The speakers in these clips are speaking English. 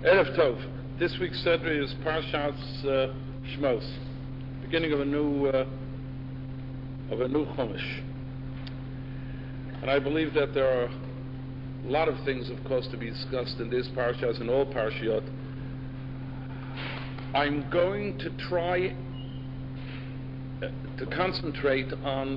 Erev Tov. This week's Seder is Parshas Shmos, beginning of a new Chumash. And I believe that there are a lot of things, of course, to be discussed in this Parshas and all Parshiot. I'm going to try to concentrate on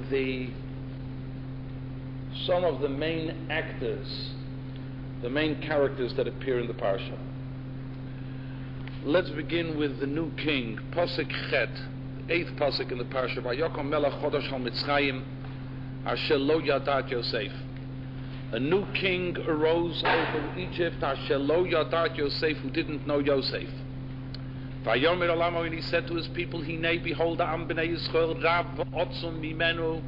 some of the main actors, the main characters that appear in the Parsha. Let's begin with the new king, Pasuk Chet, 8th Pasuk in the Parsha. Vayokom melech chodesh al Mitzrayim, asher lo yadat Yosef. A new king arose over Egypt, asher lo yadat Yosef, who didn't know Yosef. Vayomer Olamo, and he said to his people, Hinei, behold, Am b'nei Yisrael, Rav Otzum Mimenu,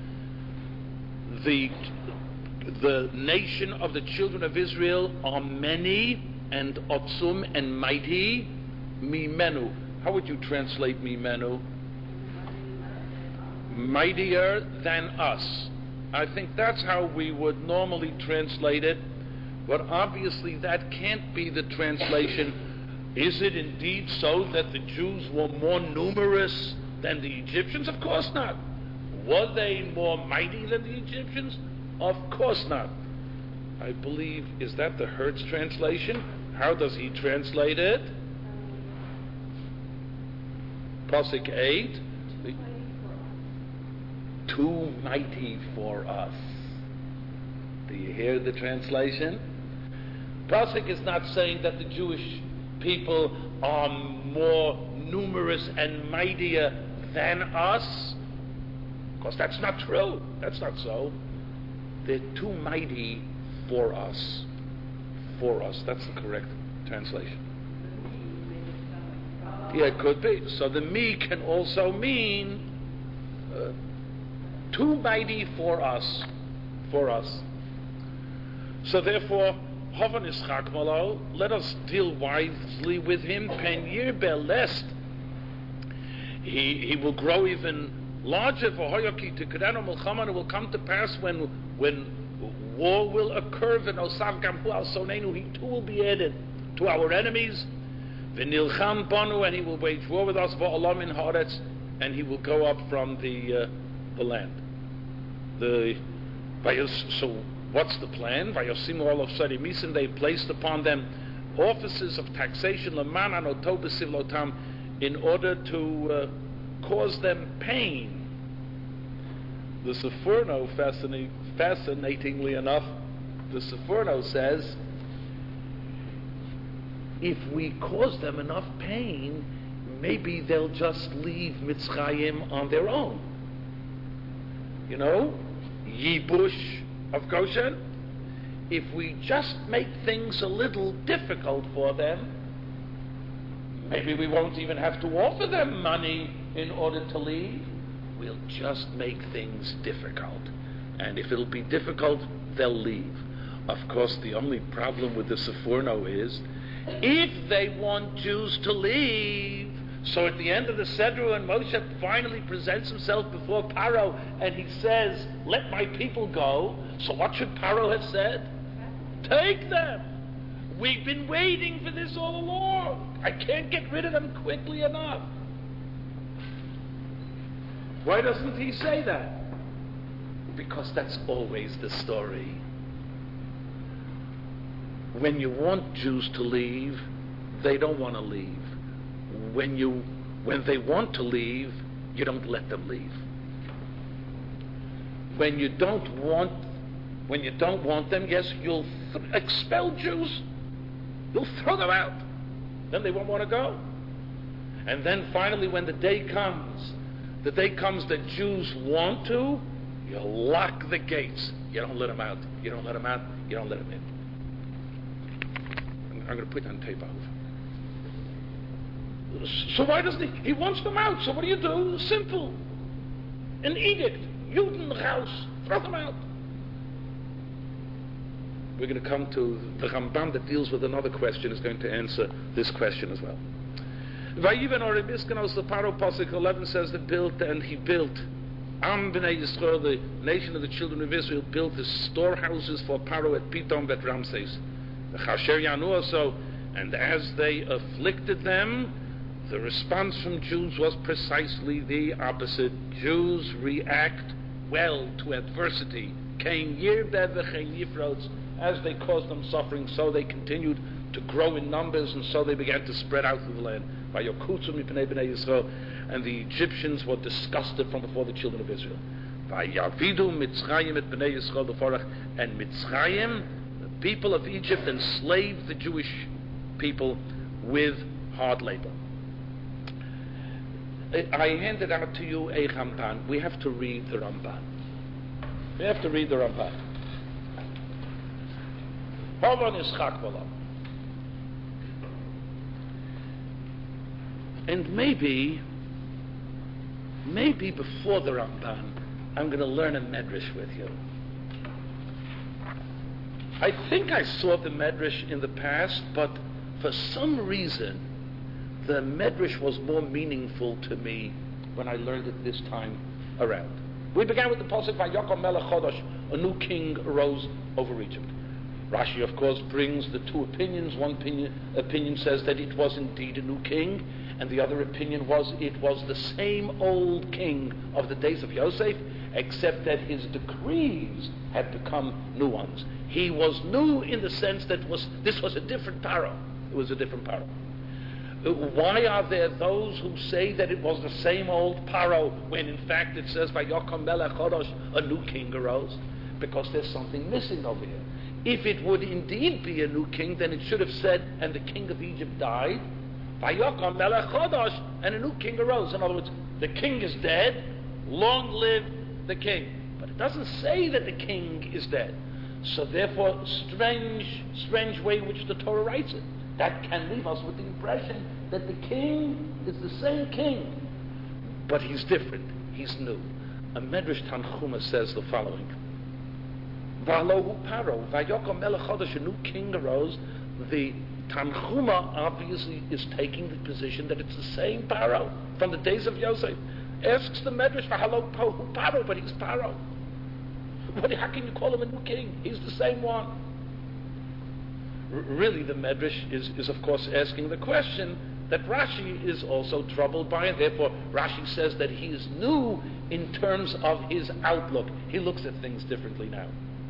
the nation of the children of Israel are many and Otzum and mighty, Mimenu. How would you translate Mimenu? Mightier than us. I think that's how we would normally translate it, but obviously that can't be the translation. Is it indeed so that the Jews were more numerous than the Egyptians? Of course not. Were they more mighty than the Egyptians? Of course not. I believe, is that the Hertz translation? How does he translate it? Pasuk 8. Too mighty for us. Do you hear the translation? Pasuk is not saying that the Jewish people are more numerous and mightier than us. Of course, that's not true. That's not so. They're too mighty for us. For us. That's the correct translation. Yeah, it could be. So the me can also mean too mighty for us. For us. So therefore, Havan Ischak Malo, let us deal wisely with him. Pen Yirbe, lest he will grow even larger. For Hoyoki to Kedano Mulchaman, it will come to pass when war will occur. V'nosav Gamhu al Sonenu, he too will be added to our enemies. V'nilcham Banu, and he will wage war with us. V'olam in Haaretz, and he will go up from the land. So what's the plan? Vayosimu all of Sarimisim, they placed upon them offices of taxation, Laman Anoto B'Sivlotam, in order to cause them pain. The Sforno, fascinatingly enough, the Sforno says, if we cause them enough pain, maybe they'll just leave Mitzrayim on their own. You know, Yibush of Goshen. If we just make things a little difficult for them, maybe we won't even have to offer them money in order to leave. We'll just make things difficult. And if it'll be difficult, they'll leave. Of course, the only problem with the Sforno is, if they want Jews to leave, so at the end of the Seder, when Moshe finally presents himself before Paro and he says, let my people go, so what should Paro have said? Take them! We've been waiting for this all along. I can't get rid of them quickly enough. Why doesn't he say that? Because that's always the story. When you want Jews to leave, they don't want to leave. When they want to leave, you don't let them leave. When you don't want them, yes, you'll expel Jews. You'll throw them out. Then they won't want to go. And then finally, when the day comes that Jews want to, you lock the gates. You don't let them out. You don't let them out. You don't let them in. I'm going to put it on tape out. So why doesn't he wants them out, so what do you do? Simple. An edict. Judenhaus. Throw them out. We're going to come to the Rambam that deals with another question, is going to answer this question as well. Vayiven or Rebiskenos, the Paro Pasuk 11 says that he built Am b'nei Yisrael, the nation of the children of Israel, built the storehouses for Paro at Pitom bet Ramses. The Chasher Yanu, so And as they afflicted them, the response from Jews was precisely the opposite. Jews react well to adversity. As they caused them suffering, so they continued to grow in numbers, and so they began to spread out through the land. And the Egyptians were disgusted from before the children of Israel. And Mitzrayim, the people of Egypt, enslaved the Jewish people with hard labor. I handed out to you a Ramban. We have to read the Ramban. And maybe before the Ramban, I'm going to learn a medrash with you. I think I saw the medrash in the past, but for some reason, the medrash was more meaningful to me when I learned it this time around. We began with the pasuk, Vayokom Melech Chodosh, a new king arose over Egypt. Rashi, of course, brings the two opinions. One opinion says that it was indeed a new king, and the other opinion was it was the same old king of the days of Yosef, except that his decrees had become new ones. He was new in the sense that this was a different Paro. It was a different Paro. Why are there those who say that it was the same old Paro when in fact it says Vayokom Melech Chodosh, a new king arose? Because there's something missing over here. If it would indeed be a new king, then it should have said, and the king of Egypt died, Vayokom Melech Chodosh, and a new king arose. In other words, the king is dead, long live the king. But it doesn't say that the king is dead. So therefore, strange way in which the Torah writes it. That can leave us with the impression that the king is the same king, but he's different, he's new. A Medrash Tanchuma says the following: V'alohu Paro, Vayokom Melech Chodosh, a new king arose. The Tanchuma obviously is taking the position that it's the same Paro from the days of Yosef. Asks the Medrash, V'alohu Paro, but he's Paro. How can you call him a new king? He's the same one. Really, the Medrash is of course asking the question that Rashi is also troubled by, and therefore Rashi says that he is new in terms of his outlook. He looks at things differently now.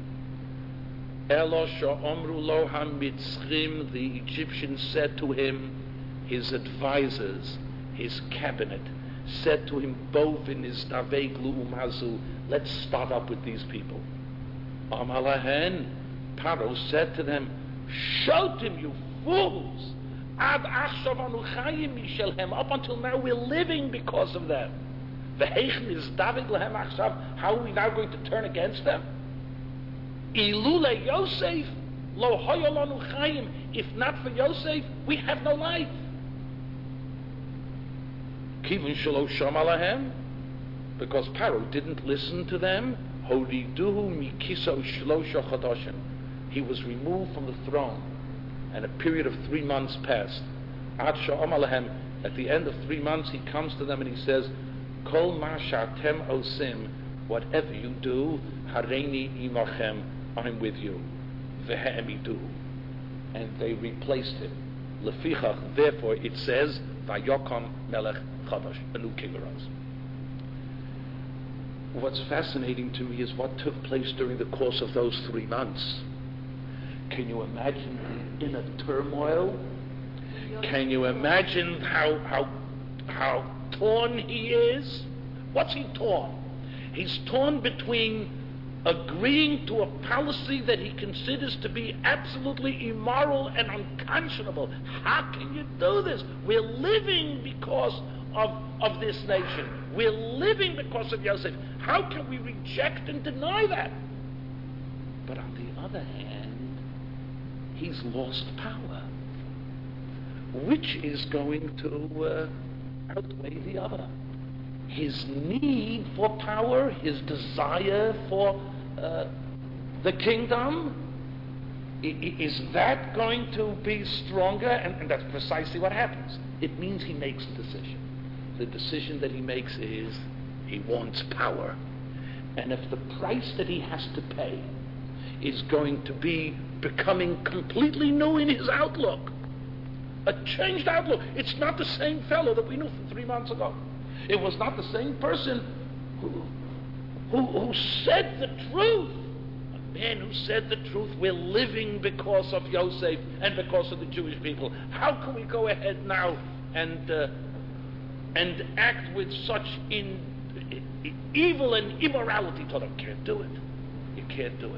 Elo she'omru lo hamitzrim, the Egyptians said to him, his advisors, his cabinet, said to him, Bovin is daveg lu'umazu, let's start up with these people. Amalahen, Paro said to them, Shotim, you fools! Ad achshav anu chayim mishelhem. Up until now, we're living because of them. V'heichen is David lehem achshav. How are we now going to turn against them? Ilule Yosef lo hoyol anu chayim. If not for Yosef, we have no life. Kivun shelo shama lahem. Because Paro didn't listen to them. Horiduhu mikiso shlosha chodashim. He was removed from the throne, and a period of 3 months passed. At the end of 3 months, he comes to them and he says, Kol ma sha'atem osim, whatever you do, hareini imachem, I'm with you. Ve'emidu, and they replaced him. Lefichach, therefore it says, Vayokom Melech Chodosh, a new king arose. What's fascinating to me is what took place during the course of those 3 months. Can you imagine the inner turmoil? Can you imagine how torn he is? What's he torn? He's torn between agreeing to a policy that he considers to be absolutely immoral and unconscionable. How can you do this? We're living because of this nation. We're living because of Yosef. How can we reject and deny that? But on the other hand, he's lost power. Which is going to outweigh the other? His need for power, his desire for the kingdom, is that going to be stronger? And that's precisely what happens. It means he makes a decision. The decision that he makes is he wants power. And if the price that he has to pay is going to be becoming completely new in his outlook, A changed outlook. It's not the same fellow that we knew 3 months ago. It was not the same person who said the truth. A man who said the truth. We're living because of Yosef and because of the Jewish people. How can we go ahead now and act with such evil and immorality? You can't do it. You can't do it.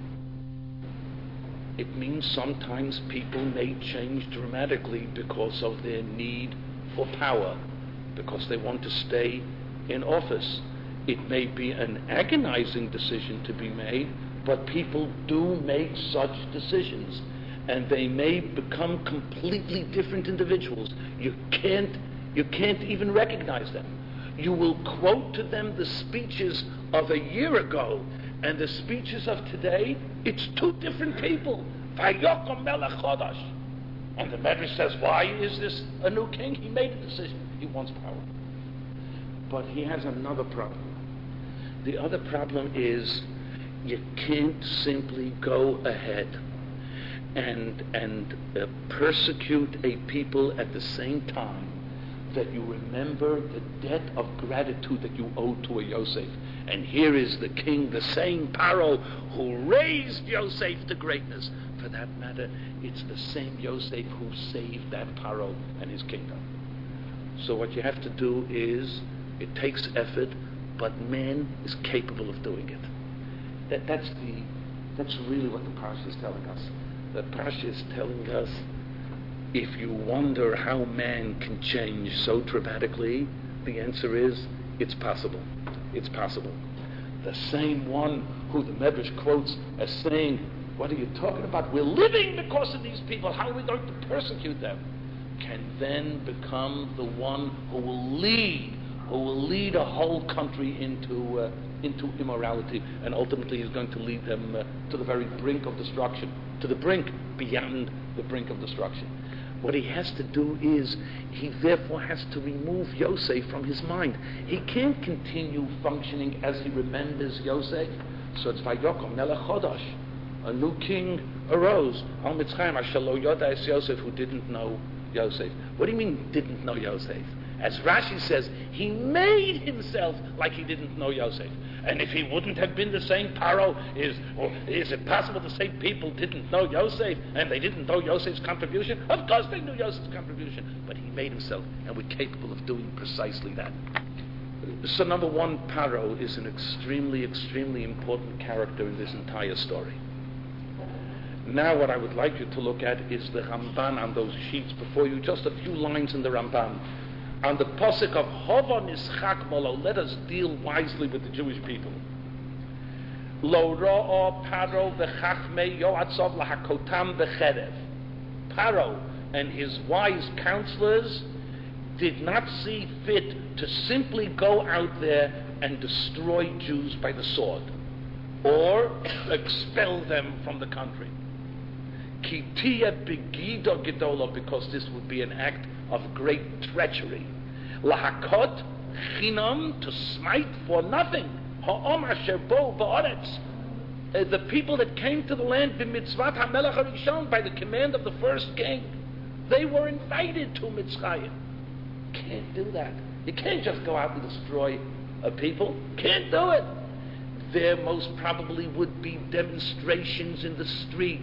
It means sometimes people may change dramatically because of their need for power, because they want to stay in office. It may be an agonizing decision to be made, but people do make such decisions, and they may become completely different individuals. You can't even recognize them. You will quote to them the speeches of a year ago, and the speeches of today, it's two different people. Vayokom melech chodosh. And the Medrash says, why is this a new king? He made a decision. He wants power. But he has another problem. The other problem is you can't simply go ahead and persecute a people at the same time that you remember the debt of gratitude that you owe to a Yosef. And here is the king, the same Paro, who raised Yosef to greatness. For that matter, it's the same Yosef who saved that Paro and his kingdom. So what you have to do is, it takes effort, but man is capable of doing it. That's really what the Parsha is telling us. The Parsha is telling us, if you wonder how man can change so dramatically, the answer is, it's possible. It's possible. The same one who the Medrash quotes as saying, what are you talking about? We're living because of these people. How are we going to persecute them? Can then become the one who will lead a whole country into immorality, and ultimately is going to lead them to the very brink of destruction, to the brink, beyond the brink of destruction. What he has to do is, he therefore has to remove Yosef from his mind. He can't continue functioning as he remembers Yosef. So it's Vayokom melech chodosh. A new king arose. Al Mitzrayim asher lo yoda es Yosef, who didn't know Yosef. What do you mean didn't know Yosef? As Rashi says, he made himself like he didn't know Yosef. And if he wouldn't have been the same Paro, is it possible to say people didn't know Yosef and they didn't know Yosef's contribution? Of course they knew Yosef's contribution, but he made himself, and we're capable of doing precisely that. So number one, Paro is an extremely, extremely important character in this entire story. Now what I would like you to look at is the Ramban on those sheets before you, just a few lines in the Ramban. On the posuk of Hova nischak molo, let us deal wisely with the Jewish people. Lo ro'o Paro v'chachmei yoatzov lahakotam b'cherev. Paro and his wise counselors did not see fit to simply go out there and destroy Jews by the sword, or expel them from the country. Kitia begido gedola, because this would be an act of great treachery. Lahakot chinam, to smite for nothing. Ha'om asher bo ba'aretz, the people that came to the land b'mitzvat ha'melech harishon, by the command of the first king, they were invited to Mitzrayim. Can't do that. You can't just go out and destroy a people. Can't do it. There most probably would be demonstrations in the street.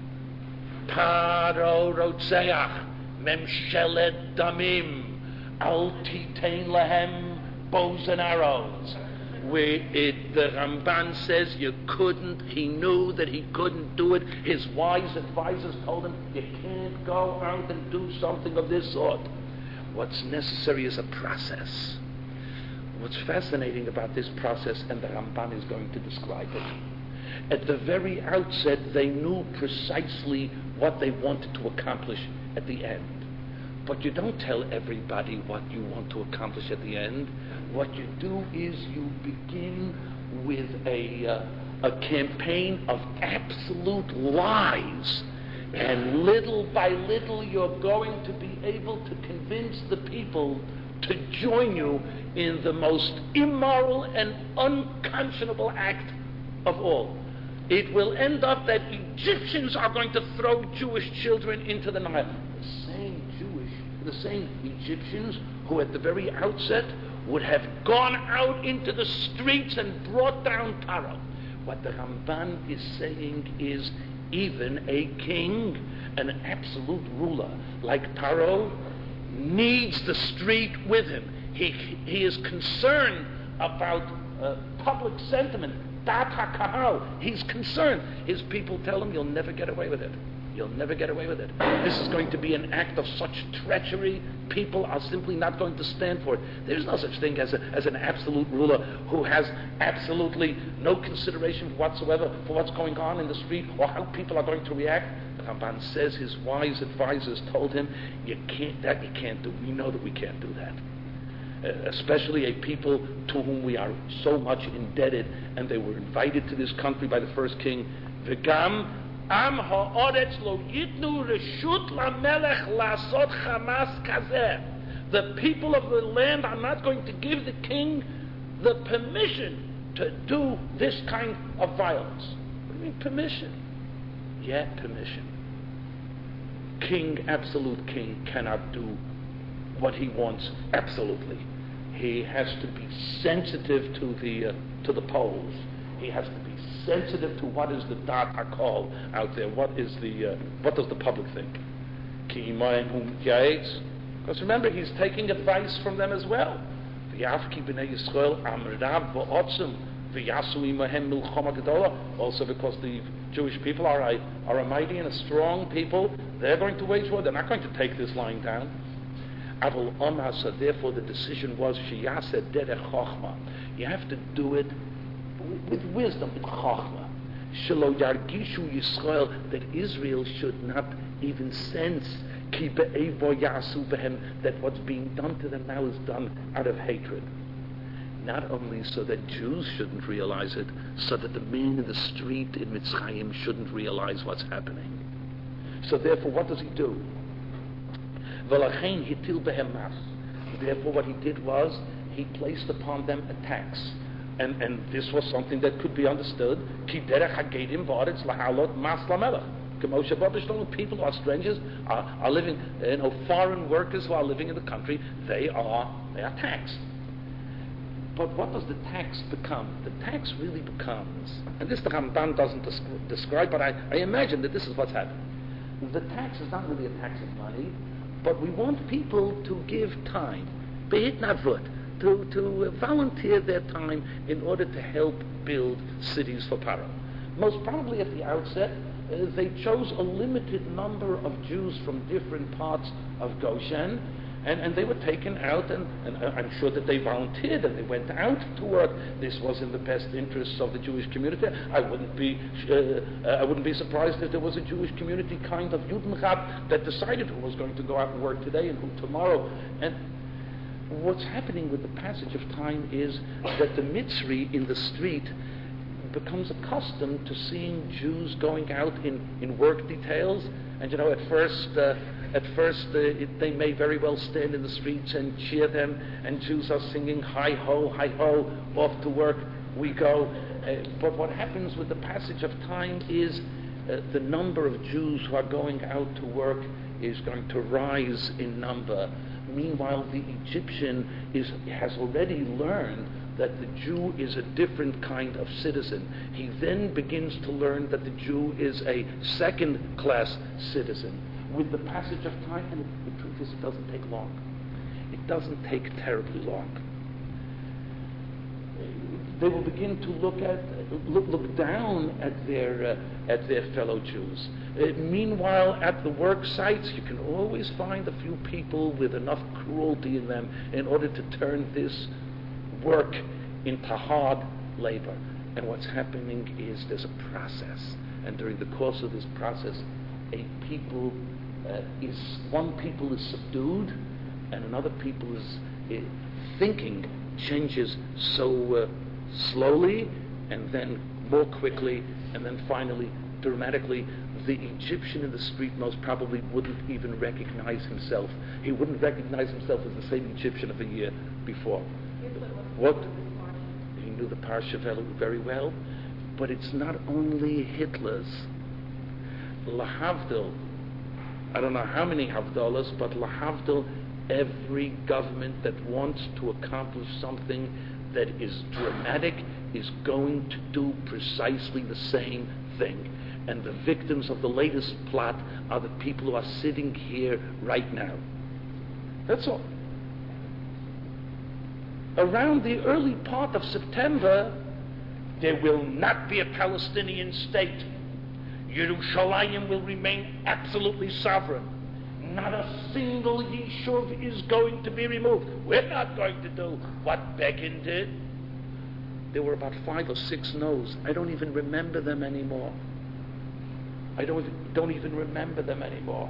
Paro rotzeach, memsheled damim, al titein lahem, bows and arrows. Where the Ramban says he knew that he couldn't do it. His wise advisors told him, you can't go out and do something of this sort. What's necessary is a process. What's fascinating about this process, and the Ramban is going to describe it, at the very outset they knew precisely what they wanted to accomplish at the end. But you don't tell everybody what you want to accomplish at the end. What you do is you begin with a campaign of absolute lies. And little by little you're going to be able to convince the people to join you in the most immoral and unconscionable act of all. It will end up that Egyptians are going to throw Jewish children into the Nile. The same The same Egyptians who at the very outset would have gone out into the streets and brought down Paro. What the Ramban is saying is even a king, an absolute ruler like Paro, needs the street with him. He is concerned about public sentiment. Dat HaKahal. He's concerned. His people tell him, you'll never get away with it. You'll never get away with it. This is going to be an act of such treachery. People are simply not going to stand for it. There's no such thing as an absolute ruler who has absolutely no consideration whatsoever for what's going on in the street or how people are going to react. The Ramban says his wise advisors told him, you can't do. We know that we can't do that. Especially a people to whom we are so much indebted, and they were invited to this country by the first king. V'gam am ha'oretz lo yitnu reshut lamelech lasot chamas kazeh. The people of the land are not going to give the king the permission to do this kind of violence. What do you mean permission? Yeah, permission. Absolute king cannot do what he wants absolutely. He has to be sensitive to the polls. He has to be sensitive to what is the dat hakol out there. What does the public think? Because remember, he's taking advice from them as well. Also because the Jewish people are a mighty and a strong people, they're going to wage war. They're not going to take this lying down. So therefore the decision was, you have to do it with wisdom, with chokhmah. That Israel should not even sense that what's being done to them now is done out of hatred. Not only so that Jews shouldn't realize it, so that the man in the street in Mitzrayim shouldn't realize what's happening. So therefore, what does he do? Therefore, what he did was, he placed upon them a tax. And this was something that could be understood. People who are strangers, are living, foreign workers who are living in the country, they are taxed. But what does the tax become? The tax really becomes, and this the Ramban doesn't describe, but I imagine that this is what's happening. The tax is not really a tax of money, but we want people to give time, to volunteer their time in order to help build cities for Paro. Most probably at the outset, they chose a limited number of Jews from different parts of Goshen, and they were taken out, and I'm sure that they volunteered and they went out to work. This was in the best interests of the Jewish community. I wouldn't be surprised if there was a Jewish community kind of Judenrat that decided who was going to go out and work today and who tomorrow. And what's happening with the passage of time is that the Mitzri in the street becomes accustomed to seeing Jews going out in work details. And at first they may very well stand in the streets and cheer them, and Jews are singing hi ho, off to work we go. But what happens with the passage of time is the number of Jews who are going out to work is going to rise in number. Meanwhile, the Egyptian has already learned that the Jew is a different kind of citizen. He then begins to learn that the Jew is a second-class citizen. With the passage of time, and the truth is, it doesn't take long. It doesn't take terribly long. They will begin to look down at their fellow Jews. Meanwhile, at the work sites, you can always find a few people with enough cruelty in them in order to turn this work into hard labor. And what's happening is there's a process, and during the course of this process, one people is subdued, and another people is thinking changes so slowly, and then more quickly, and then finally dramatically. The Egyptian in the street most probably wouldn't even recognize himself. He wouldn't recognize himself as the same Egyptian of a year before. What? He knew the Parsha very well, but it's not only Hitler's. Lahavdil, I don't know how many Havdalas, but lahavdil, every government that wants to accomplish something that is dramatic is going to do precisely the same thing. And the victims of the latest plot are the people who are sitting here right now. That's all. Around the early part of September, there will not be a Palestinian state. Yerushalayim will remain absolutely sovereign. Not a single yishuv is going to be removed. We're not going to do what Begin did. There were about 5 or 6 no's. I don't even remember them anymore. I don't even remember them anymore.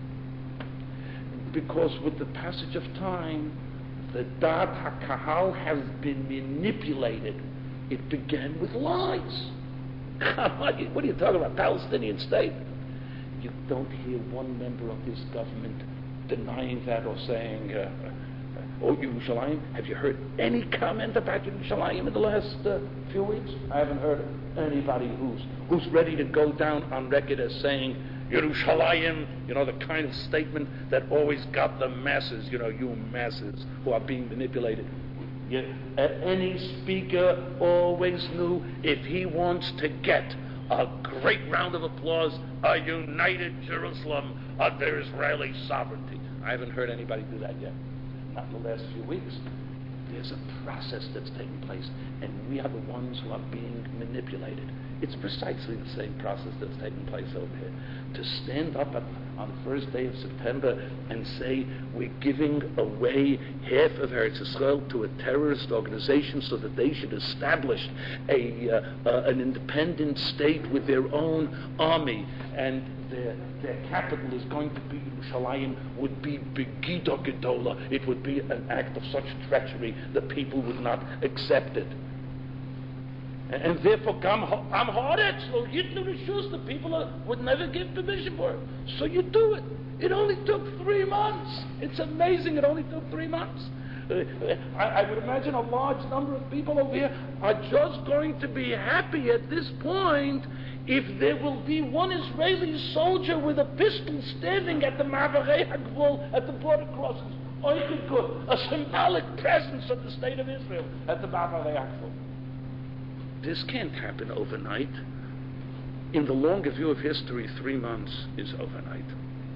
Because with the passage of time, the Dat HaKahal has been manipulated. It began with lies. What are you talking about? Palestinian state? You don't hear one member of this government denying that or saying, oh, Yerushalayim. Have you heard any comment about Yerushalayim in the last few weeks? I haven't heard anybody who's ready to go down on record as saying, Yerushalayim, the kind of statement that always got the masses, you masses who are being manipulated. Any speaker always knew if he wants to get a great round of applause, a united Jerusalem under Israeli sovereignty. I haven't heard anybody do that yet. Not in the last few weeks. There's a process that's taking place, and we are the ones who are being manipulated. It's precisely the same process that's taking place over here. To stand up on the first day of September and say we're giving away half of Eretz Yisrael to a terrorist organization so that they should establish an independent state with their own army, and their capital is going to be Yerushalayim, would be Begida Gedola. It would be an act of such treachery that people would not accept it. And therefore, I'm hard so the people would never give permission for it. So you do it. It only took 3 months. It's amazing. It only took 3 months. I would imagine a large number of people over here are just going to be happy at this point if there will be one Israeli soldier with a pistol standing at the Ma'avarei HaGvul, at the border crossings. A symbolic presence of the state of Israel at the Ma'avarei HaGvul. This can't happen overnight. In the longer view of history, 3 months is overnight.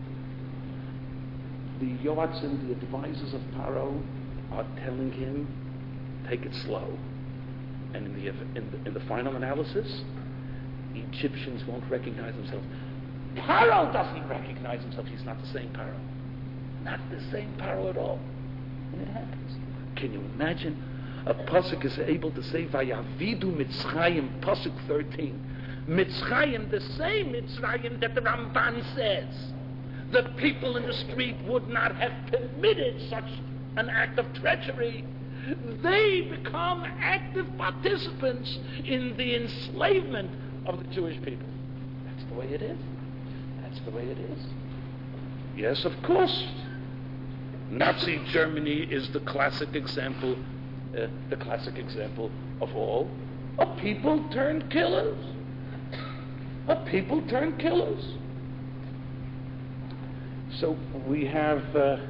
The Yoatzim, the advisors of Paro, are telling him, take it slow. And in the final analysis, Egyptians won't recognize themselves. Paro doesn't recognize himself. He's not the same Paro. Not the same Paro at all. And it happens. Can you imagine? A pasuk is able to say, Vayavidu Mitzrayim, pasuk 13. Mitzrayim, the same Mitzrayim that the Ramban says. The people in the street would not have permitted such an act of treachery. They become active participants in the enslavement of the Jewish people. That's the way it is. That's the way it is. Yes, of course. Nazi Germany is the classic example of all. A people turned killers. A people turned killers. So we have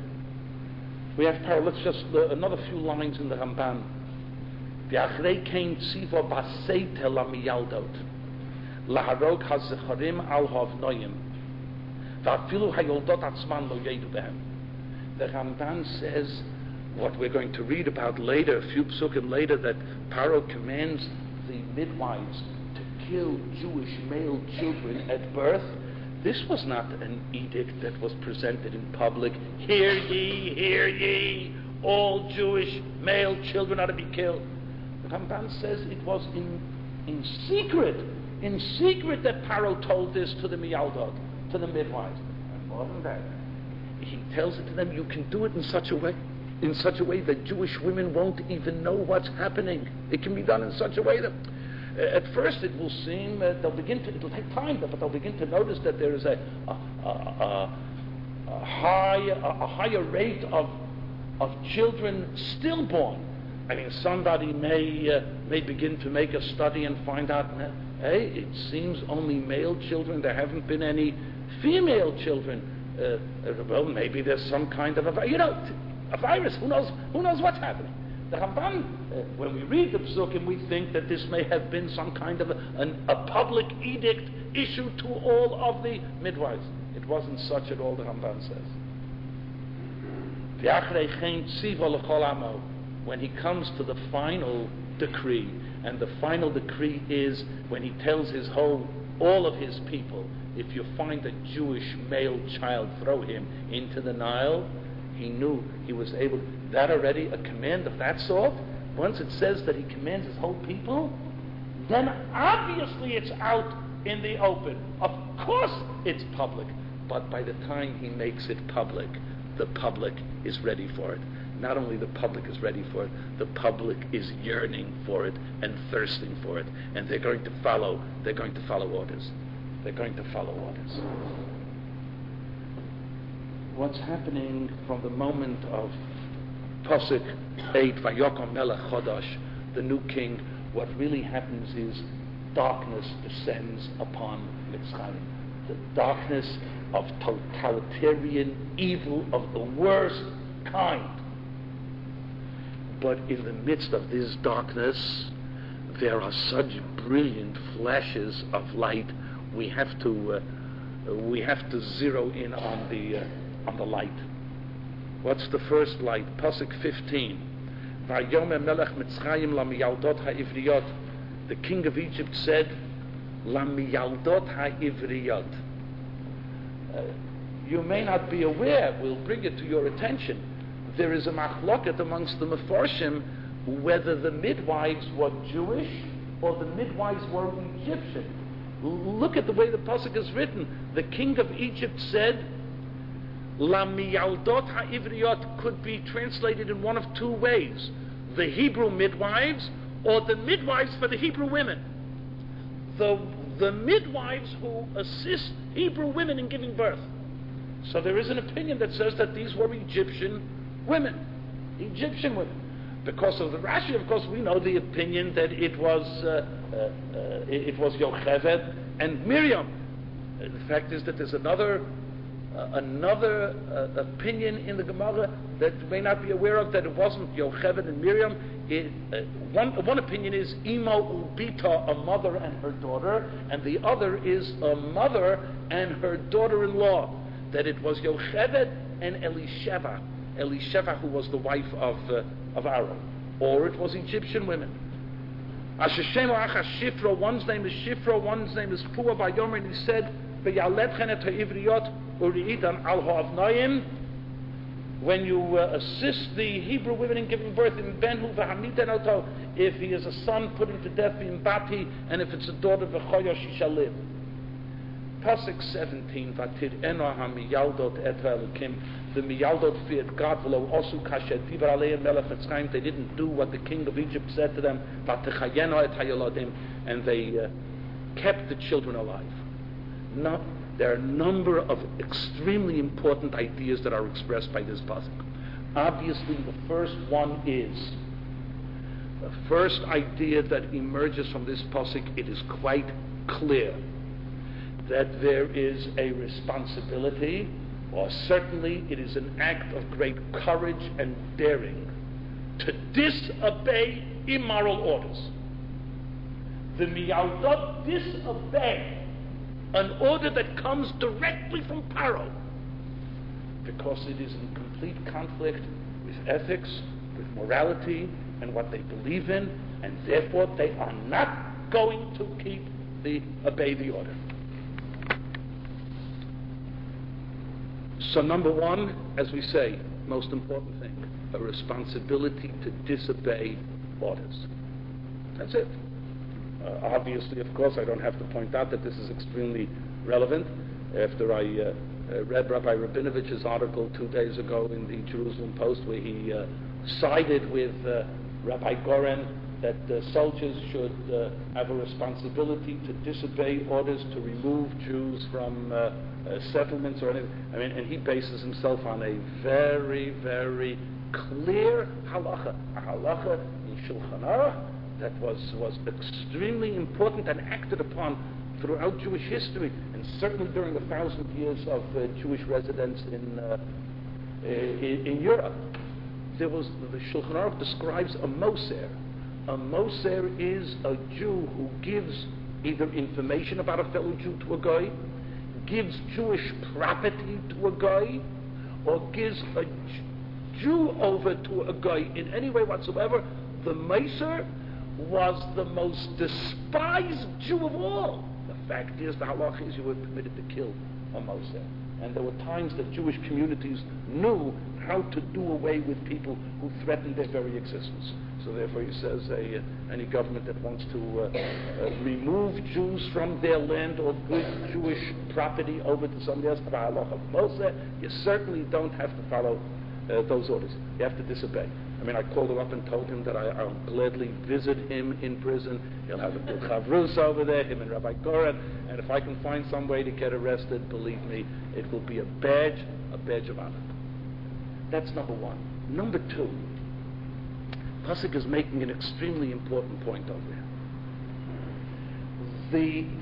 let's just another few lines in the Ramban. V'achrei kein tziva basei tel hamiyaldot laharog hazecharim al havnoyim va'afilu hayoldot atzman lo yedu behem. The Ramban says what we're going to read about later, a few psukim later, that Paro commands the midwives to kill Jewish male children at birth. This was not an edict that was presented in public. Hear ye, all Jewish male children are to be killed. The Ramban says it was in secret that Paro told this to the miyaldot, to the midwives. And more than that, he tells it to them, you can do it in such a way that Jewish women won't even know what's happening. It can be done in such a way that at first it will seem it'll take time, but they'll begin to notice that there is a higher rate of children stillborn. I mean, somebody may begin to make a study and find out, hey, it seems only male children. There haven't been any female children well, maybe there's some kind of a virus. Who knows what's happening? The Ramban, when we read the Psukim, we think that this may have been some kind of a public edict issued to all of the midwives. It wasn't such at all, the Ramban says. When he comes to the final decree, and the final decree is when he tells all of his people, if you find a Jewish male child, throw him into the Nile. He knew he was able. That already, a command of that sort, once it says that he commands his whole people, then obviously it's out in the open. Of course it's public. But by the time he makes it public, the public is ready for it. Not only the public is ready for it, the public is yearning for it and thirsting for it. And they're going to follow orders. They're going to follow orders. What's happening from the moment of Pasuk 8, Vayokom Melech Chodosh, the new king, what really happens is darkness descends upon Mitzrayim. The darkness of totalitarian evil of the worst kind. But in the midst of this darkness, there are such brilliant flashes of light. We have to zero in on the light. What's the first light? Pasuk 15. Vayomer Melech Mitzrayim lamiyaldot ha'ivriot. The king of Egypt said, lamiyaldot ha'ivriot. You may not be aware, we'll bring it to your attention. There is a machloket amongst the Mefarshim whether the midwives were Jewish or the midwives were Egyptian. Look at the way the pasuk is written. The king of Egypt said, La miyaldot ha'ivriot could be translated in one of two ways. The Hebrew midwives or the midwives for the Hebrew women. The midwives who assist Hebrew women in giving birth. So there is an opinion that says that these were Egyptian women. Because of the Rashi, of course, we know the opinion that it was Yocheved and Miriam. The fact is that there's another opinion in the Gemara that you may not be aware of, that it wasn't Yocheved and Miriam. One opinion is Imo Ubita, a mother and her daughter, and the other is a mother and her daughter-in-law, that it was Yocheved and Elisheva, who was the wife of Aaron, or it was Egyptian women. Shifra, one's name is Shifra, one's name is Pua Vayomer, and he said, when you assist the Hebrew women in giving birth, in Benhu v'hamiten, if he is a son, put him to death, in Bati, and if it's a daughter, v'choya, she shall live. Pasuk 17, Vatid eno hamiyaldot etra elukim. The miyaldot feared God, v'lo osu kasher divar aleim melech Mitzrayim. They didn't do what the king of Egypt said to them, vatechayeno et hayolodim, and they kept the children alive. There are a number of extremely important ideas that are expressed by this pasuk. Obviously, the first one is the first idea that emerges from this pasuk. It is quite clear that there is a responsibility, or certainly it is an act of great courage and daring, to disobey immoral orders. The miyaldot disobey an order that comes directly from Paro, because it is in complete conflict with ethics, with morality, and what they believe in, and therefore they are not going to obey the order. So number one, as we say, most important thing, a responsibility to disobey orders. That's it. Obviously, of course, I don't have to point out that this is extremely relevant. After I read Rabbi Rabinovich's article 2 days ago in the Jerusalem Post, where he sided with Rabbi Goren that soldiers should have a responsibility to disobey orders to remove Jews from settlements or anything. I mean, and he bases himself on a very, very clear halacha, a halacha in Shulchan Aruch that was extremely important and acted upon throughout Jewish history, and certainly during 1,000 years of Jewish residence in Europe. The Shulchan Aruch describes a Moser. A Moser is a Jew who gives either information about a fellow Jew to a guy, gives Jewish property to a guy, or gives a Jew over to a guy in any way whatsoever. The Moser was the most despised Jew of all. The fact is, the halach is you were permitted to kill a Moser. And there were times that Jewish communities knew how to do away with people who threatened their very existence. So therefore he says any government that wants to remove Jews from their land or good Jewish property over to somebody else, by halach of Moser, you certainly don't have to follow those orders. You have to disobey. I mean, I called him up and told him that I'll gladly visit him in prison. He'll have a good chavrus over there, him and Rabbi Goren, and if I can find some way to get arrested, believe me, it will be a badge of honor. That's number one. Number two, Pasuk is making an extremely important point over here. The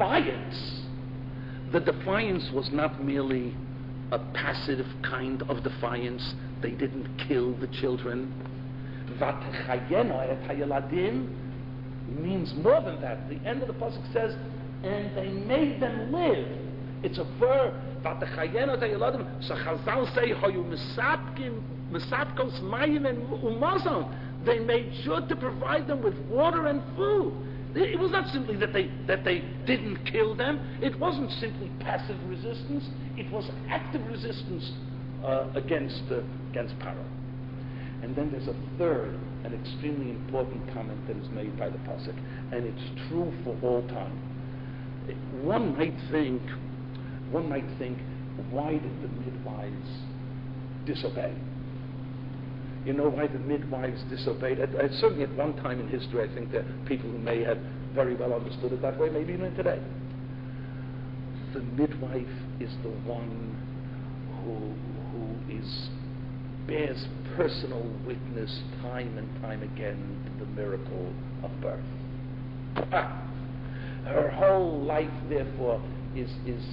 defiance was not merely a passive kind of defiance. They didn't kill the children. Vatechayena et hayeladim means more than that. The end of the pasuk says, and they made them live. It's a verb. Vatechayena et hayeladim. So Chazal say, Hayu misapkos mayim and umazon. They made sure to provide them with water and food. It was not simply that they didn't kill them. It wasn't simply passive resistance. It was active resistance against Paro. And then there's a third, an extremely important comment that is made by the pasuk, and it's true for all time. One might think, why did the midwives disobey? You know why the midwives disobeyed? Certainly at one time in history, I think there are people who may have very well understood it that way, maybe even today. The midwife is the one who bears personal witness time and time again to the miracle of birth. Her whole life, therefore, is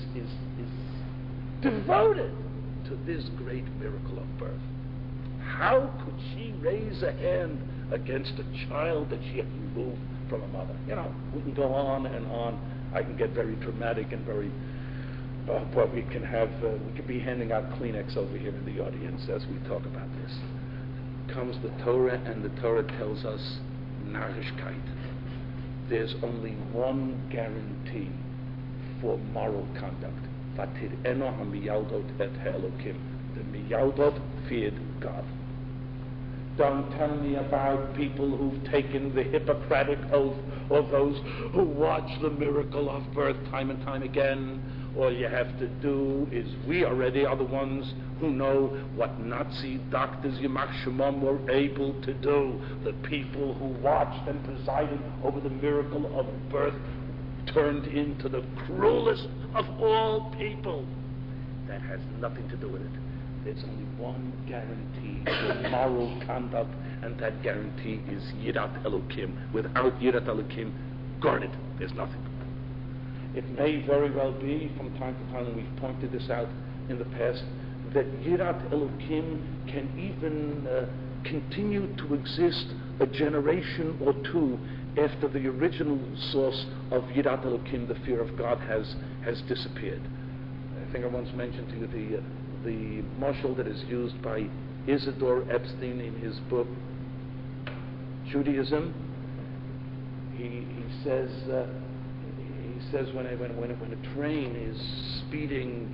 devoted to this great miracle of birth. How could she raise a hand against a child that she had removed from a mother? You know, we can go on and on. I can get very dramatic and very... but we could be handing out Kleenex over here in the audience as we talk about this. Comes the Torah, and the Torah tells us, Narishkeit. There's only one guarantee for moral conduct. Vatir eno hamiyaldot et ha'elokim. The miyaldot feared God. Don't tell me about people who've taken the Hippocratic oath, or those who watch the miracle of birth time and time again. All you have to do is, we already are the ones who know what Nazi doctors, Yamach Shemam, were able to do. The people who watched and presided over the miracle of birth turned into the cruelest of all people. That has nothing to do with it. There's only one guarantee for moral conduct, and that guarantee is Yirat Elokim. Without Yirat Elokim, guarded, there's nothing. It may very well be, from time to time, and we've pointed this out in the past, that Yirat Elokim can even continue to exist a generation or two after the original source of Yirat Elokim, the fear of God, has disappeared. I think I once mentioned to you the mashal that is used by Isidore Epstein in his book Judaism. He says when a train is speeding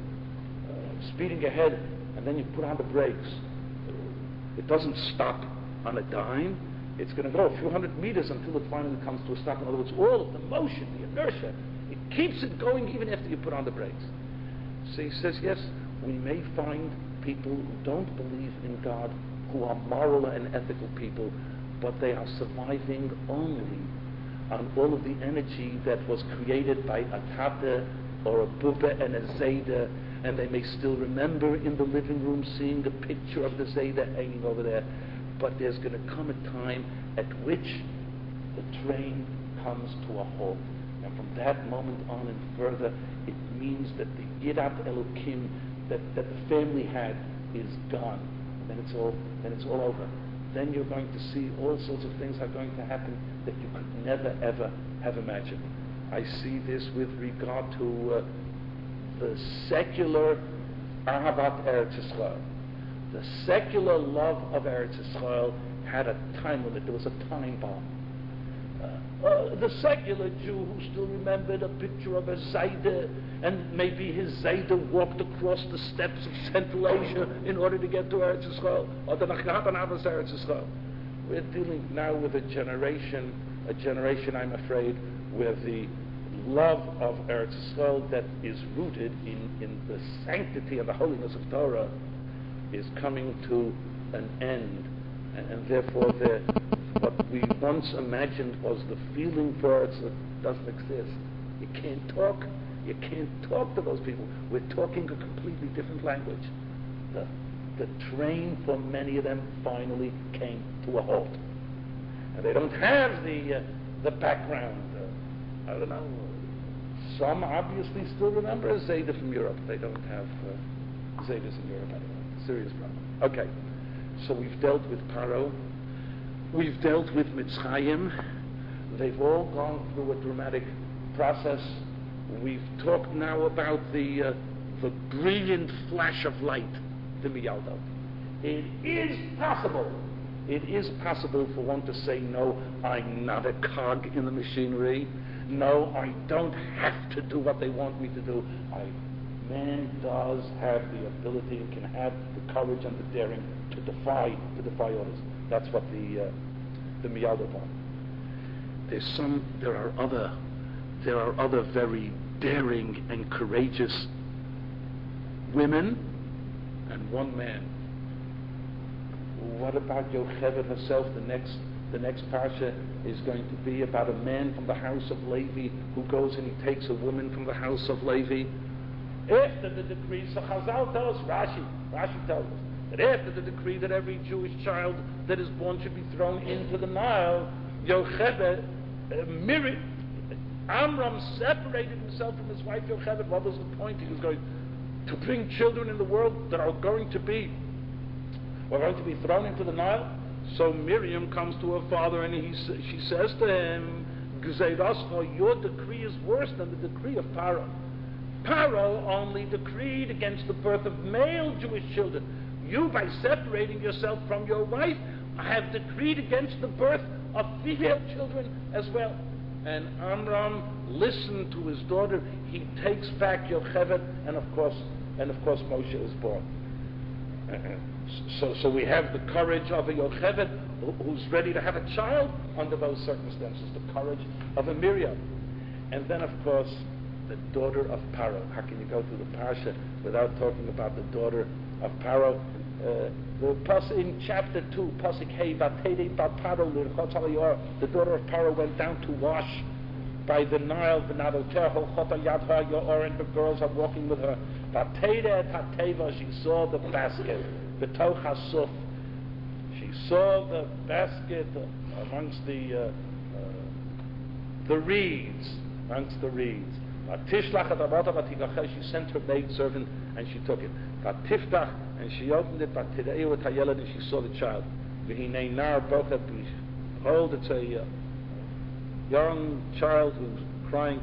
ahead, and then you put on the brakes, it doesn't stop on a dime. It's going to go a few hundred meters until it finally comes to a stop. In other words, all of the motion, the inertia, it keeps it going even after you put on the brakes. So he says, yes, we may find people who don't believe in God, who are moral and ethical people, but they are surviving only on all of the energy that was created by a tata or a bubba and a zayda, and they may still remember in the living room seeing the picture of the zayda hanging over there. But there's going to come a time at which the train comes to a halt. And from that moment on and further, it means that the Yirat Elokim that the family had is gone. Then it's all over. Then you're going to see all sorts of things are going to happen that you could never ever have imagined. I see this with regard to the secular Ahavat Eretz Yisrael. The secular love of Eretz Yisrael had a time limit. There was a time bomb. The secular Jew who still remembered a picture of a Zayda, and maybe his Zayda walked across the steppes of Central Asia in order to get to Eretz Yisrael, or the Nachatan Avos Eretz Yisrael. We're dealing now with a generation, I'm afraid, where the love of Eretz Yisrael that is rooted in the sanctity and the holiness of Torah is coming to an end, and therefore what we once imagined was the feeling for it doesn't exist. You can't talk to those people. We're talking a completely different language. The train for many of them finally came to a halt, and they don't have the background. I don't know. Some obviously still remember a Zayda from Europe. They don't have Zaydas in Europe anymore. Serious problem. Okay, so we've dealt with Paro. We've dealt with Mitzrayim. They've all gone through a dramatic process. We've talked now about the brilliant flash of light, the Miyaldo. It is possible for one to say, no, I'm not a cog in the machinery. No, I don't have to do what they want me to do. Man does have the ability and can have the courage and the daring to defy orders. That's what the Miyaldo want. There are other very daring and courageous women and one man. What about Yocheved herself? The next parsha is going to be about a man from the house of Levi who goes and he takes a woman from the house of Levi. After the decree, so Chazal tells us, Rashi tells us, that after the decree that every Jewish child that is born should be thrown into the Nile, Yocheved, Amram separated himself from his wife Yocheved. What was the point? He was going to bring children in the world that are going to be thrown into the Nile. So Miriam comes to her father and she says to him, Gzeirascha, your decree is worse than the decree of Paro. Paro only decreed against the birth of male Jewish children. You, by separating yourself from your wife, have decreed against the birth of female children as well. And Amram listened to his daughter. He takes back Yocheved, and of course Moshe is born. So we have the courage of a Yocheved who's ready to have a child under those circumstances, the courage of a Miriam. And then, of course, the daughter of Paro. How can you go through the parsha without talking about the daughter of Paro? In chapter 2, Pasuk Hey, the daughter of Paro went down to wash by the Nile, and the girls are walking with her. She saw the basket. She saw the basket amongst the reeds. She sent her maid servant and she took it. And she opened it, and she saw the child. Behold, it's a young child who's crying,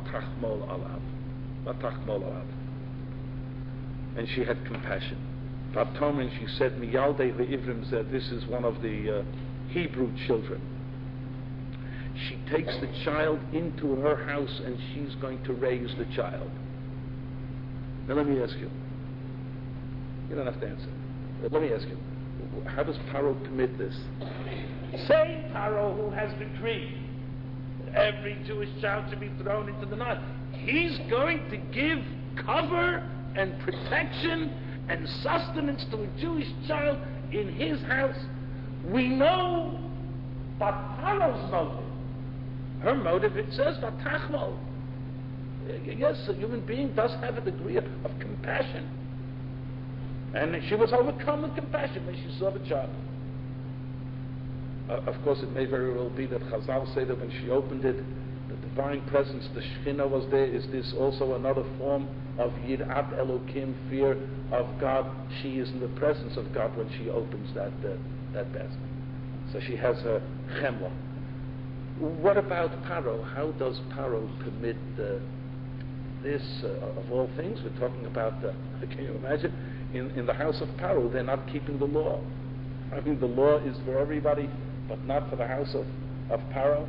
and she had compassion. And she said, this is one of the Hebrew children. She takes the child into her house and she's going to raise the child. Now let me ask you. You don't have to answer. But let me ask you. How does Paro permit this? Same Paro who has decreed every Jewish child should be thrown into the Nile. He's going to give cover and protection and sustenance to a Jewish child in his house. We know what Paro's motive. Her motive, it says, Vatachmo. Yes, a human being does have a degree of compassion. And she was overcome with compassion when she saw the child. Of course, it may very well be that Chazal say that when she opened it, the divine presence, the Shekhinah was there. Is this also another form of Yirat Elokim, fear of God? She is in the presence of God when she opens that basket. So she has her chemla. What about Paro? How does Paro commit this? Of all things, we're talking about, can you imagine? In the house of Paro, they're not keeping the law. I mean, the law is for everybody, but not for the house of Paro.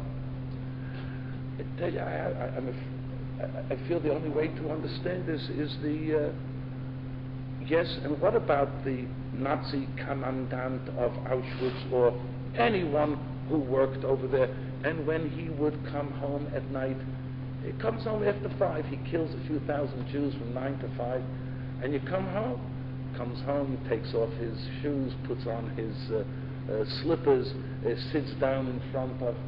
I feel the only way to understand this is the yes. And what about the Nazi commandant of Auschwitz or anyone who worked over there? And when he would come home at night, he comes home after 5. He kills a few thousand Jews from 9 to 5, and you come home. Comes home, takes off his shoes, puts on his slippers, sits down in front of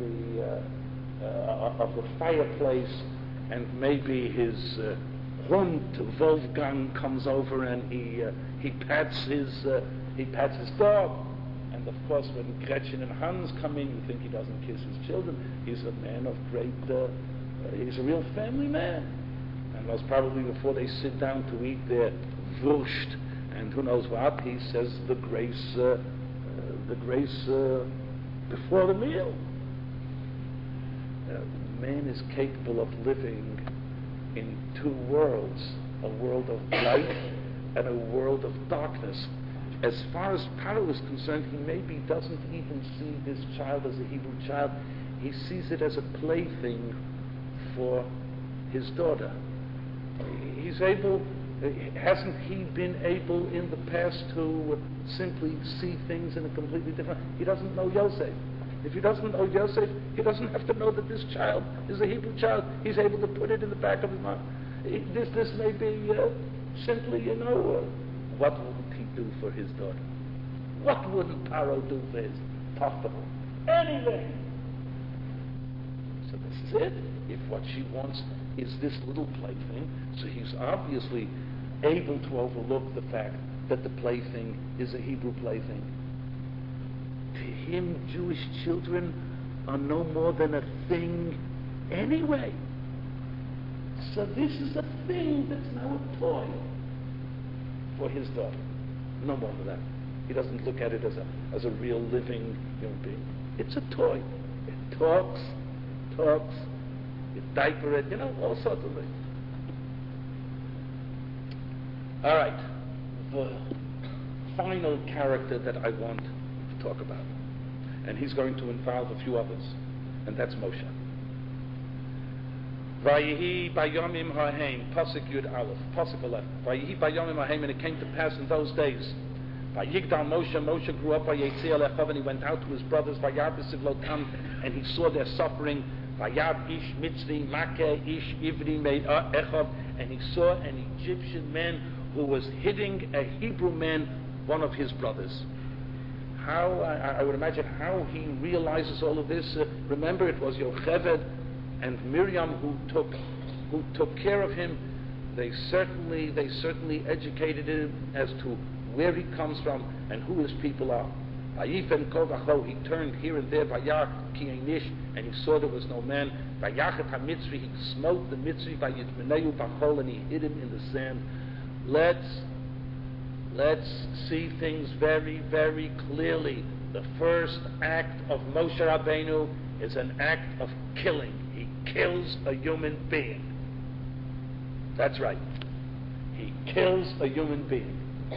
the fireplace, and maybe his Hund Wolfgang comes over and he pats his dog. And of course, when Gretchen and Hans come in, you think he doesn't kiss his children. He's a man of great. He's a real family man. And most probably before they sit down to eat their Wurst and who knows what, he says the grace before the meal. Man is capable of living in two worlds, a world of light and a world of darkness. As far as Paro is concerned, he maybe doesn't even see this child as a Hebrew child. He sees it as a plaything for his daughter. Hasn't he been able in the past to simply see things in a completely different... He doesn't know Yosef. If he doesn't know Yosef, he doesn't have to know that this child is a Hebrew child. He's able to put it in the back of his mind. This may be simply, what wouldn't he do for his daughter? What wouldn't Paro do for his Tochter? Anything! So this is it. If what she wants is this little plaything, so he's obviously able to overlook the fact that the plaything is a Hebrew plaything. To him, Jewish children are no more than a thing anyway. So this is a thing that's now a toy for his daughter. No more than that. He doesn't look at it as a real living human being. It's a toy. It talks, you diaper it, all sorts of things. All right. The final character that I want to talk about, and he's going to involve a few others, and that's Moshe. Vayihi bayomim hahem, pasuk yud aleph, pasuk 11. Vayihi bayomim hahem, and it came to pass in those days. Vayigdal Moshe grew up, vayetzi alechav, and he went out to his brothers, vayar b'sivlotam, and he saw their suffering. Vayar ish mitzri makeh ish ivri meid echav, and he saw an Egyptian man who was hitting a Hebrew man, one of his brothers. How, I would imagine how he realizes all of this. Remember, it was Yocheved and Miriam who took care of him. They certainly educated him as to where he comes from and who his people are. Vayifen kovacho, he turned here and there, vayar ki einish, and he saw there was no man. Vayachet ha-mitzri, he smote the mitzri, vayitmeneu b'chol, and he hid him in the sand. Let's see things very, very clearly. The first act of Moshe Rabbeinu is an act of killing. He kills a human being. That's right. He kills a human being.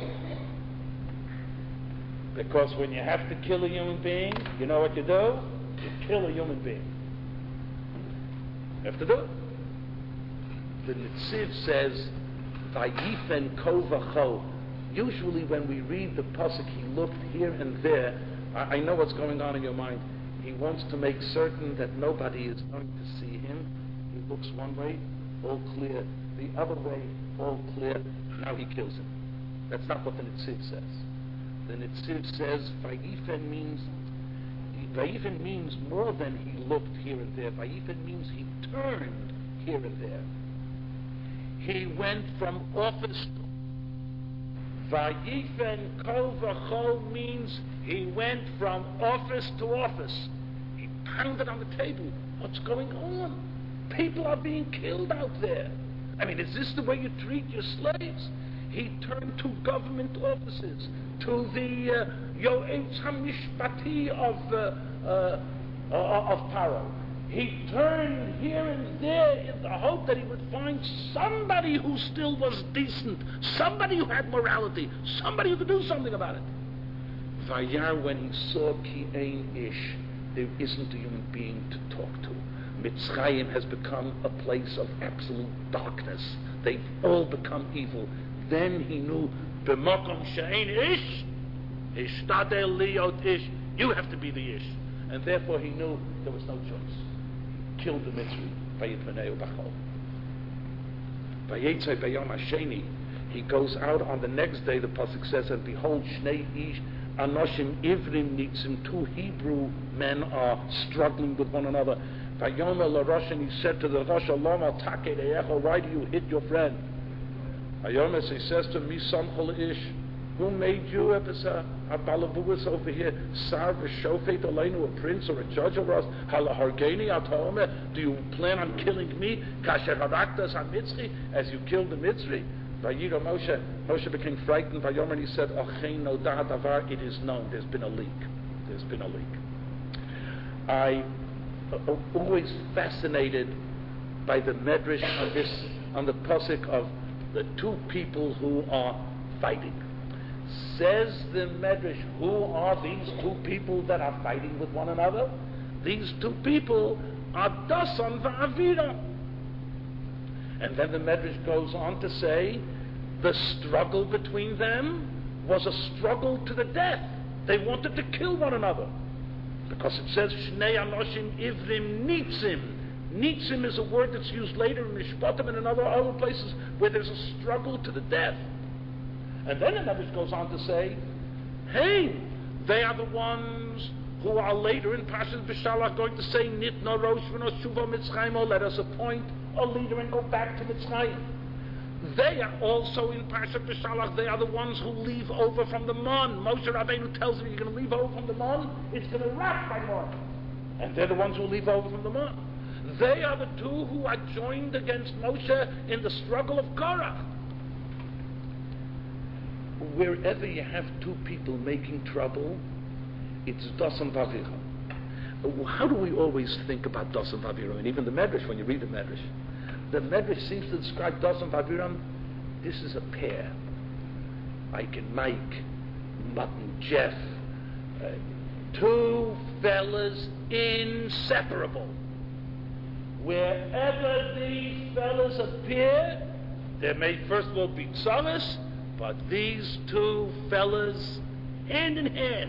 Because when you have to kill a human being, you know what you do? You kill a human being. You have to do it. The Netziv says, Vayifen kovacho. Usually when we read the pasuk, he looked here and there. I know what's going on in your mind. He wants to make certain that nobody is going to see him. He looks one way, all clear. The other way, all clear. Now he kills him. That's not what the Netziv says. The Netziv says Vayifen means more than he looked here and there. Vayifen means he turned here and there. He went from office to Vayifen kol v'chol means he went from office to office. He pounded on the table. What's going on? People are being killed out there. I mean, is this the way you treat your slaves? He turned to government offices, to the Yoetz HaMishpati of Paro. He turned here and there in the hope that he would find somebody who still was decent, somebody who had morality, somebody who could do something about it. Vayar, when he saw Ki Ein Ish, there isn't a human being to talk to. Mitzrayim has become a place of absolute darkness. They've all become evil. Then he knew, B'makom she'ein ish, ishtadel liot ish. You have to be the ish. And therefore he knew there was no choice. He killed the Mitzri. Vayitvaneu b'chol. Vayetzei b'yom hasheni. He goes out on the next day, the pasuk says, and behold, Shnei ish anoshim ivrim nitzim. Two Hebrew men are struggling with one another. Vayomer l'rosh, and he said to the Rosh, Lama take de'echo, why do you hit your friend? Vayomer, he says to me, Samchol ish, who made you a balavuas over here? Sar v'shofet aleinu, a prince or a judge over us? Halahargeni atome, do you plan on killing me? Kasher haraktas ha-mitzri, as you killed the Mitzri? Vayiro Moshe, Moshe became frightened. Vayomer, and he said, Achein no da'at avar, it is known, there's been a leak. There's been a leak. I always fascinated by the medrash on the pasuk of the two people who are fighting. Says the medrash, who are these two people that are fighting with one another? These two people are Dasan va'Aviram. And then the medrash goes on to say, the struggle between them was a struggle to the death. They wanted to kill one another. Because it says, Shnei Anoshim Ivrim Nitzim. Nitzim is a word that's used later in Mishpatim and in other places where there's a struggle to the death. And then the Medrash goes on to say, hey, they are the ones who are later in Parshas B'Shalach going to say, Nitna Rosh V'no Shuva Mitzrayim, let us appoint a leader and go back to Mitzrayim. They are also in Parashat B'Shalach. They are the ones who leave over from the Mon. Moshe Rabbeinu tells them, you're going to leave over from the Mon, it's going to rot by Mon. And they're the ones who leave over from the Mon. They are the two who are joined against Moshe in the struggle of Korach. Wherever you have two people making trouble, it's Dasan v'Aviram. How do we always think about Dasan v'Aviram? And even the Medrash, when you read the Medrash seems to describe Dasan v'Aviram. This is a pair. Ike and Mike, Mutt and Jeff, two fellas inseparable. Wherever these fellas appear, there may first of all be tzaras, but these two fellas, hand in hand,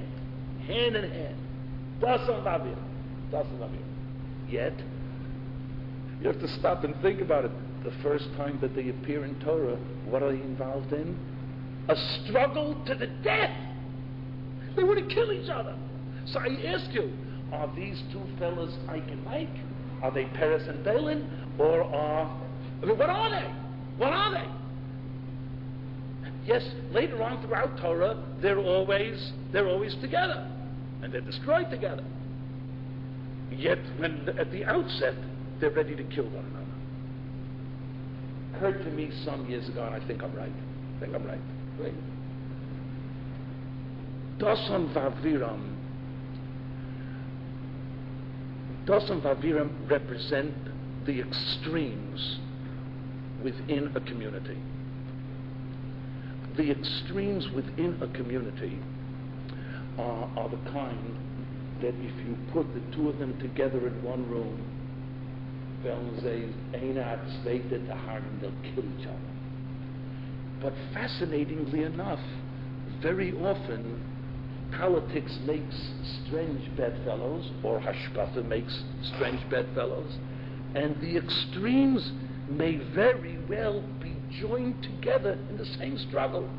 Dasan v'Aviram. Yet, you have to stop and think about it. The first time that they appear in Torah, what are they involved in? A struggle to the death. They want to kill each other. So I ask you, are these two fellas Ike and Mike? Are they Peres and Balin? Or what are they? What are they? Yes, later on throughout Torah, they're always together. And they're destroyed together. Yet, when at the outset, they're ready to kill one another. Occurred to me some years ago, and I think I'm right. Right? Dasan v'Aviram represent the extremes within a community. The extremes within a community are the kind that if you put the two of them together in one room, they'll kill each other. But fascinatingly enough, very often politics makes strange bedfellows, or hashkafa makes strange bedfellows, and the extremes may very well be joined together in the same struggle.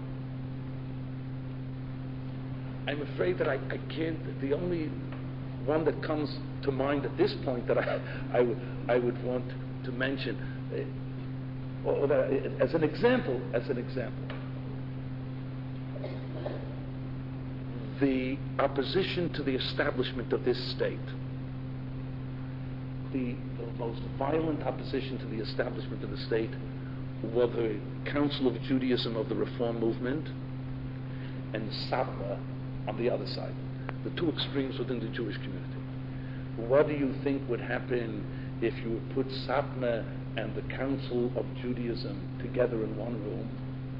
I'm afraid that I can't. The only one that comes to mind at this point that I would want to mention, as an example, the opposition to the establishment of this state. the most violent opposition to the establishment of the state were the Council of Judaism of the Reform movement and Satmar on the other side, the two extremes within the Jewish community. What do you think would happen if you would put Satmar and the Council of Judaism together in one room?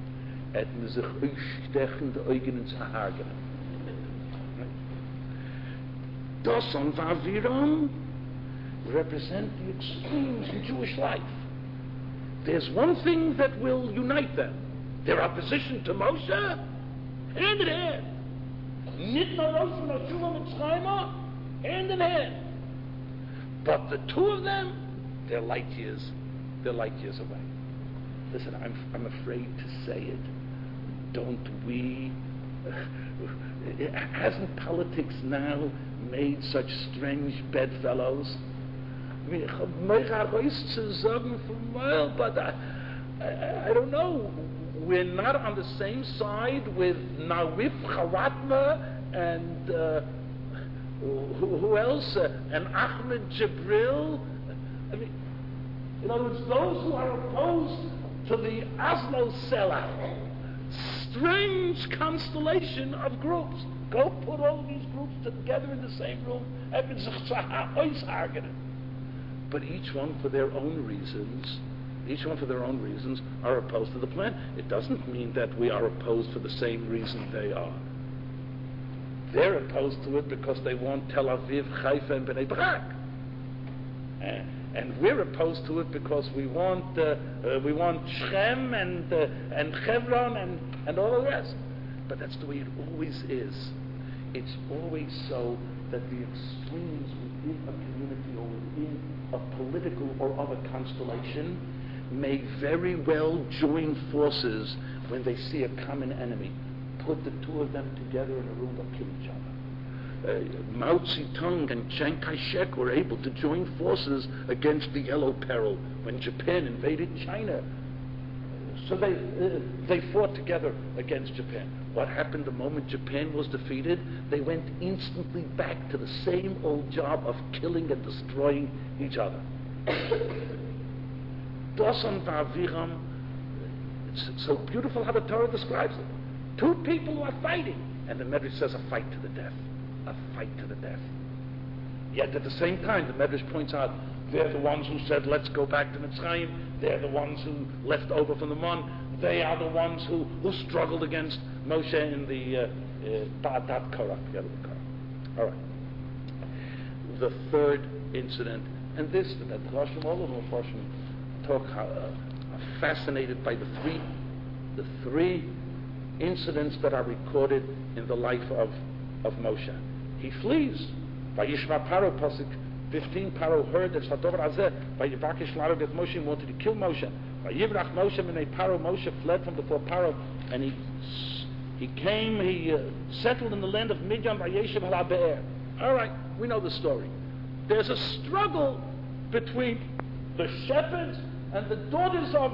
Doson Vaviram represent the extremes in Jewish life. There's one thing that will unite them: their opposition to Moshe, hand in hand. Nitna Moshe Nashuvah Mitzrayimah, hand in hand. But the two of them, they're light years away. Listen, I'm afraid to say it. Don't we? Hasn't politics now made such strange bedfellows? I mean, but I don't know. We're not on the same side with Nawif Chawatma and who else? And Ahmed Jibril. I mean, in other words, those who are opposed to the Oslo sellout. Strange constellation of groups. Go put all these groups together in the same room. But each one for their own reasons, are opposed to the plan. It doesn't mean that we are opposed for the same reason they are. They're opposed to it because they want Tel Aviv, Haifa, and Bnei Brak. And we're opposed to it because we want Shem and Hebron and all the rest. But that's the way it always is. It's always so that the extremes within a community or within a political or other constellation may very well join forces when they see a common enemy. Put the two of them together in a room, they'll kill each other. Mao Zedong and Chiang Kai-shek were able to join forces against the Yellow Peril when Japan invaded China. So they fought together against Japan. What happened the moment Japan was defeated? They went instantly back to the same old job of killing and destroying each other. Dosan Va'aviram, it's so beautiful how the Torah describes it. Two people who are fighting, and the Medrash says a fight to the death. A fight to the death. Yet at the same time, the Medrash points out they're the ones who said, let's go back to Mitzrayim. They're the ones who left over from the Mon. They are the ones who struggled against Moshe in the Ba'adat Korah. All right. The third incident, and this, the Medrashim, all of them talk are fascinated by the three incidents that are recorded in the life of Moshe. He flees. Vayishma Paro, Pasuk 15, Paro heard that Shatover Azeh, Vayivakish Laro, that Moshe wanted to kill Moshe. Vayivrach Moshe Minei Paro, Moshe fled from before Paro, and he settled in the land of Midian, Vayeshev Hala Be'er. All right, we know the story. There's a struggle between the shepherds and the daughters of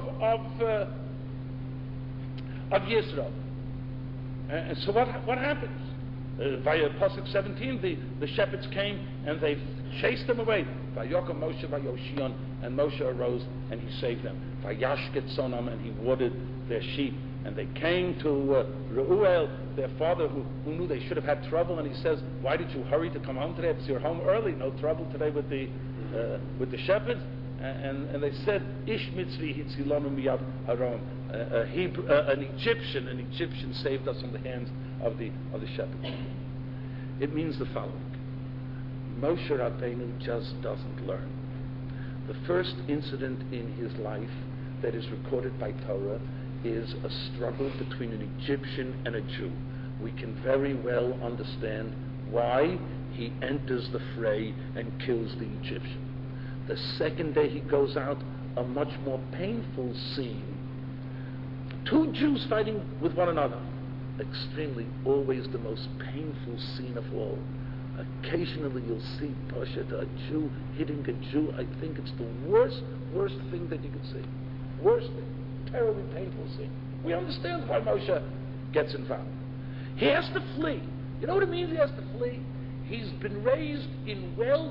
Yisrael. And so what happens? Via Pasuk 17, the shepherds came and they chased them away. Vayokom Moshe Vayoshion, and Moshe arose and he saved them. Vayashket Sonam, and he watered their sheep. And they came to Reuel, their father, who knew they should have had trouble, and he says, "Why did you hurry to come home today? It's your home early. No trouble today with the shepherds." And they said, "Ish mitzvi hitzilanu miyad haron." An Egyptian saved us from the hands of the shepherds. It means the following: Moshe Rabbeinu just doesn't learn. The first incident in his life that is recorded by Torah is a struggle between an Egyptian and a Jew. We can very well understand why he enters the fray and kills the Egyptian. The second day he goes out, a much more painful scene. Two Jews fighting with one another. Extremely, always the most painful scene of all. Occasionally you'll see Pashat, a Jew hitting a Jew. I think it's the worst thing that you can see. Worst thing. Terribly painful scene. We understand why Moshe gets involved. He has to flee. You know what it means he has to flee? He's been raised in wealth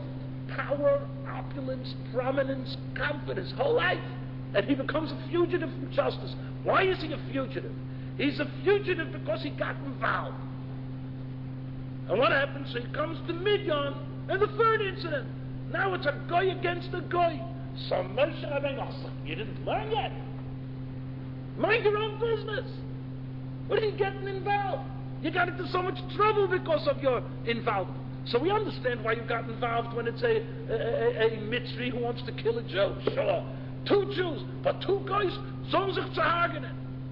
power, opulence, prominence, comfort his whole life. And he becomes a fugitive from justice. Why is he a fugitive? He's a fugitive because he got involved. And what happens? He comes to Midian, and the third incident. Now it's a guy against a guy. So Moshe Rabbeinu, you didn't learn yet. Mind your own business. What are you getting involved? You got into so much trouble because of your involvement. So we understand why you got involved when it's a Mitzri who wants to kill a Jew. Sure. 2 Jews, but 2 guys, sollen sich zerhagen.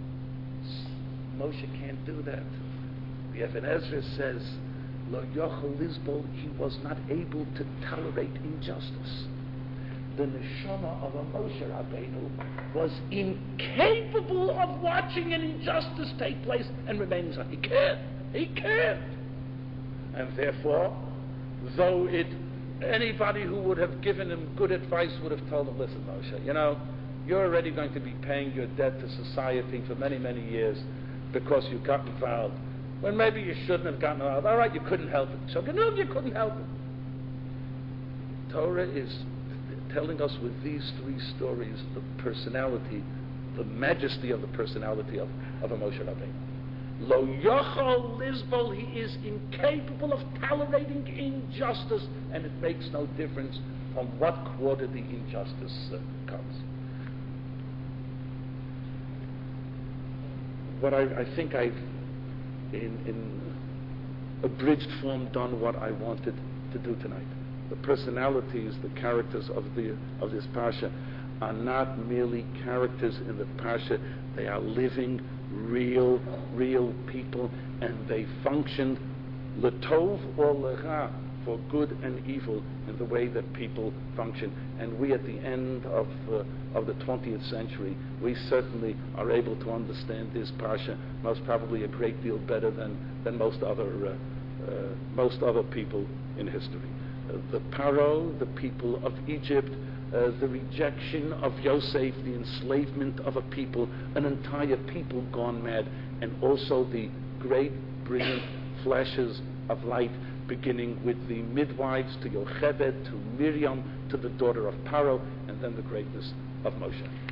Moshe can't do that. The Even Ezra says, Lo Yochel Lizbol, he was not able to tolerate injustice. The neshama of a Moshe Rabbeinu was incapable of watching an injustice take place and remaining silent. He can't. And therefore, though anybody who would have given him good advice would have told him, listen, Moshe, you're already going to be paying your debt to society for many, many years because you got involved when maybe you shouldn't have gotten involved. All right, you couldn't help it. So no, you couldn't help it. Torah is telling us with these 3 stories the personality, the majesty of the personality of a Moshe Rabbeinu. Lo yochol lizbol, he is incapable of tolerating injustice, and it makes no difference from what quarter the injustice comes. What I think I've, in abridged form, done what I wanted to do tonight. The personalities, the characters of this parsha are not merely characters in the parsha. They are living, real people, and they functioned letov or lecha, for good and evil, in the way that people function. And we, at the end of the 20th century, we certainly are able to understand this parsha most probably a great deal better than most other people in history. The Paro, the people of Egypt, the rejection of Yosef, the enslavement of a people, an entire people gone mad, and also the great, brilliant flashes of light, beginning with the midwives to Yocheved, to Miriam, to the daughter of Paro, and then the greatness of Moshe.